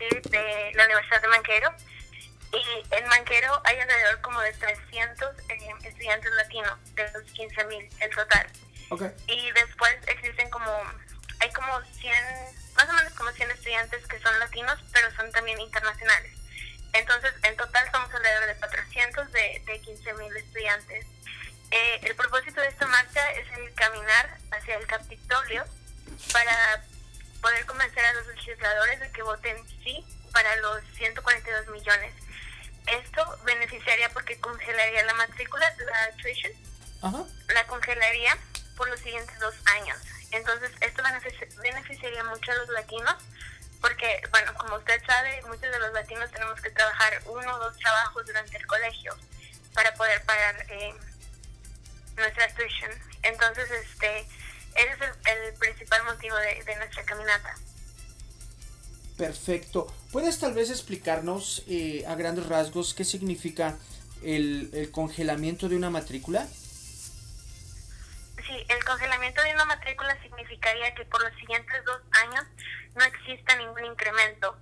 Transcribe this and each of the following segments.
de la Universidad de Mankato. Y en Mankato hay alrededor como de 300 estudiantes latinos, de los 15,000 en total. Okay. Y después existen hay como 100, más o menos como 100 estudiantes que son latinos, pero son también internacionales. Entonces, en total somos alrededor de 400 de 15,000 estudiantes. El propósito de esta marcha es el caminar hacia el Capitolio para poder convencer a los legisladores de que voten sí para los 142 millones. Esto beneficiaría porque congelaría la matrícula, la tuition, la congelaría por los siguientes 2 años. Entonces, esto beneficiaría mucho a los latinos porque, bueno, como usted sabe, muchos de los latinos tenemos que trabajar 1 o 2 trabajos durante el colegio para poder pagar nuestra tuition. Entonces, ese es el principal motivo de nuestra caminata. Perfecto. ¿Puedes tal vez explicarnos a grandes rasgos qué significa el congelamiento de una matrícula? Sí, el congelamiento de una matrícula significaría que por los siguientes 2 años no exista ningún incremento.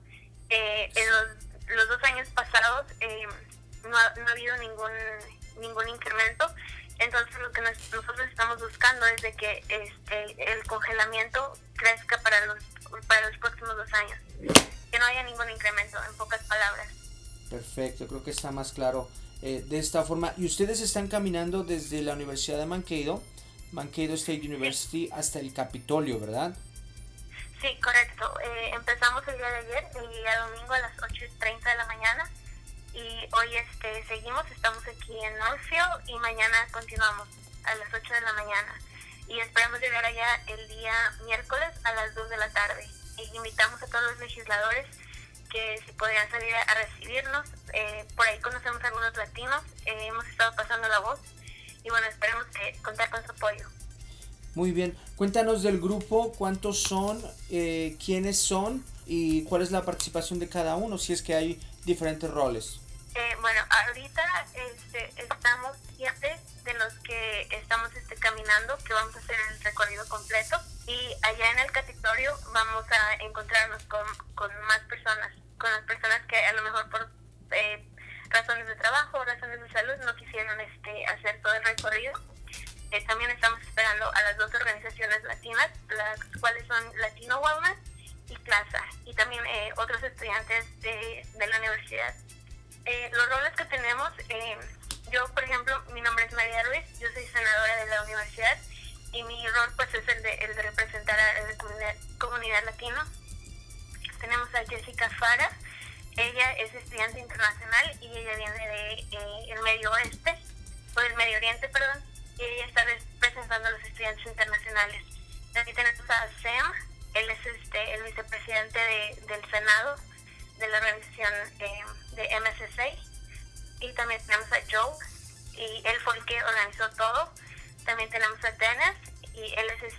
En los 2 años pasados no ha habido ningún incremento. Entonces lo que nosotros estamos buscando es de que el congelamiento crezca para los próximos 2 años. Que no haya ningún incremento, en pocas palabras. Perfecto, creo que está más claro de esta forma. Y ustedes están caminando desde la Universidad de Mankato State University, hasta el Capitolio, ¿verdad? Sí, correcto. Empezamos el día de ayer, el día domingo a las 8:30 de la mañana. Y hoy seguimos, estamos aquí en Northfield y mañana continuamos a las 8 de la mañana. Y esperamos llegar allá el día miércoles a las 2 de la tarde. Y invitamos a todos los legisladores que si podrían salir a recibirnos. Por ahí conocemos a algunos latinos, hemos estado pasando la voz y bueno, esperemos contar con su apoyo. Muy bien, cuéntanos del grupo, cuántos son, quiénes son y cuál es la participación de cada uno, si es que hay diferentes roles. Bueno, ahorita estamos 7 de los que estamos caminando, que vamos a hacer el recorrido completo, y allá en el Capitolio vamos a encontrarnos con más personas, con las personas que a lo mejor por razones de trabajo o razones de salud no quisieron hacer todo el recorrido. También estamos esperando a las 2 organizaciones latinas, las cuales son Latino Wellness y Plaza, y también otros estudiantes de la universidad. Los roles que tenemos, yo por ejemplo, mi nombre es María Ruiz, yo soy senadora de la universidad y mi rol pues es el de representar a la comunidad latina. Tenemos a Jessica Fara, ella es estudiante internacional y ella viene de el Medio Oeste, o del Medio Oriente, perdón, y ella está representando a los estudiantes internacionales. También tenemos a Sam, él es el vicepresidente del Senado de la organización de MSSA, y también tenemos a Joe, y él fue el que organizó todo. También tenemos a Dennis, y él es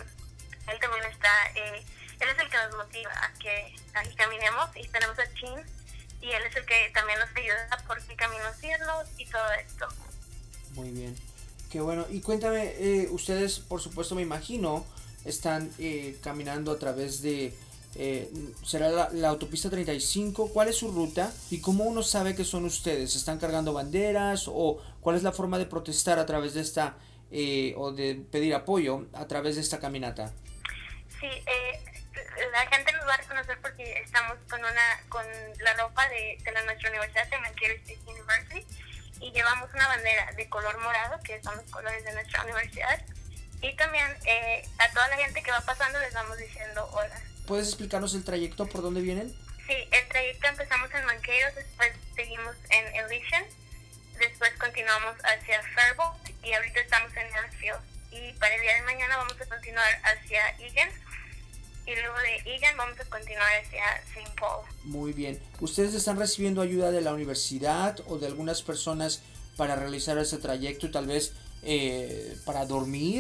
él también está, él es el que nos motiva a que caminemos, y tenemos a Chin, y él es el que también nos ayuda por qué caminos irnos y todo esto. Muy bien, qué bueno. Y cuéntame, ustedes por supuesto me imagino están caminando a través de será la autopista 35. ¿Cuál es su ruta y cómo uno sabe que son ustedes? ¿Están cargando banderas o cuál es la forma de protestar a través de esta o de pedir apoyo a través de esta caminata? Sí, la gente nos va a reconocer porque estamos con la ropa de nuestra universidad, de Mankato State University, y llevamos una bandera de color morado, que son los colores de nuestra universidad, y también a toda la gente que va pasando les vamos diciendo hola. ¿Puedes explicarnos el trayecto por dónde vienen? Sí, el trayecto empezamos en Mankato, después seguimos en Elysian, después continuamos hacia Faribault y ahorita estamos en Northfield. Y para el día de mañana vamos a continuar hacia Egan y luego de Egan vamos a continuar hacia St. Paul. Muy bien. ¿Ustedes están recibiendo ayuda de la universidad o de algunas personas para realizar ese trayecto y tal vez para dormir?